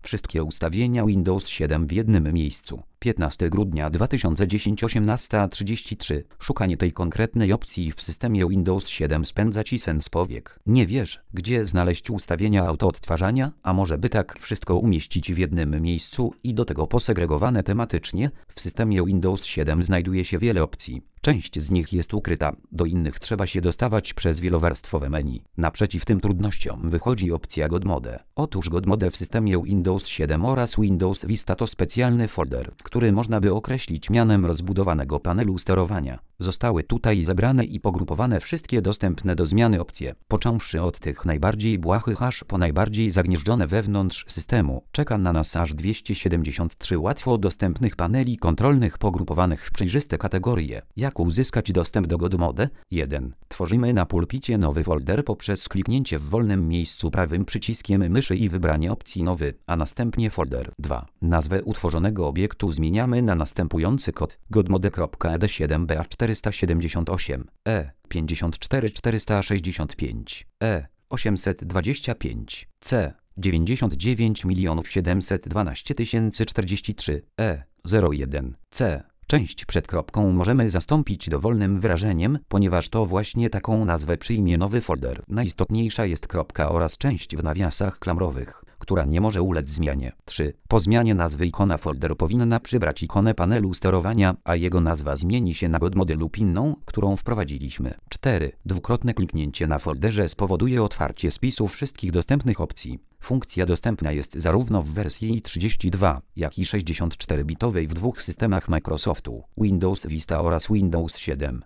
Wszystkie ustawienia Windows 7 w jednym miejscu. 15 grudnia 2010 18:33. Szukanie tej konkretnej opcji w systemie Windows 7 spędza Ci sen z powiek. Nie wiesz, gdzie znaleźć ustawienia autoodtwarzania, a może by tak wszystko umieścić w jednym miejscu i do tego posegregowane tematycznie? W systemie Windows 7 znajduje się wiele opcji. Część z nich jest ukryta, do innych trzeba się dostawać przez wielowarstwowe menu. Naprzeciw tym trudnościom wychodzi opcja GodMode. Otóż GodMode w systemie Windows 7 oraz Windows Vista to specjalny folder, który można by określić mianem rozbudowanego panelu sterowania. Zostały tutaj zebrane i pogrupowane wszystkie dostępne do zmiany opcje, począwszy od tych najbardziej błahych aż po najbardziej zagnieżdżone wewnątrz systemu. Czeka na nas aż 273 łatwo dostępnych paneli kontrolnych pogrupowanych w przejrzyste kategorie. Jak uzyskać dostęp do GodMode? 1. Tworzymy na pulpicie nowy folder poprzez kliknięcie w wolnym miejscu prawym przyciskiem myszy i wybranie opcji nowy, a następnie folder. 2. Nazwę utworzonego obiektu zmieniamy na następujący kod: godmode.ed7ba478 e54465 e825 c99712 e01 c. Część przed kropką możemy zastąpić dowolnym wyrażeniem, ponieważ to właśnie taką nazwę przyjmie nowy folder. Najistotniejsza jest kropka oraz część w nawiasach klamrowych, która nie może ulec zmianie. 3. Po zmianie nazwy ikona folder powinna przybrać ikonę panelu sterowania, a jego nazwa zmieni się na GodMode lub inną, którą wprowadziliśmy. 4. Dwukrotne kliknięcie na folderze spowoduje otwarcie spisu wszystkich dostępnych opcji. Funkcja dostępna jest zarówno w wersji 32, jak i 64-bitowej w dwóch systemach Microsoftu, Windows Vista oraz Windows 7.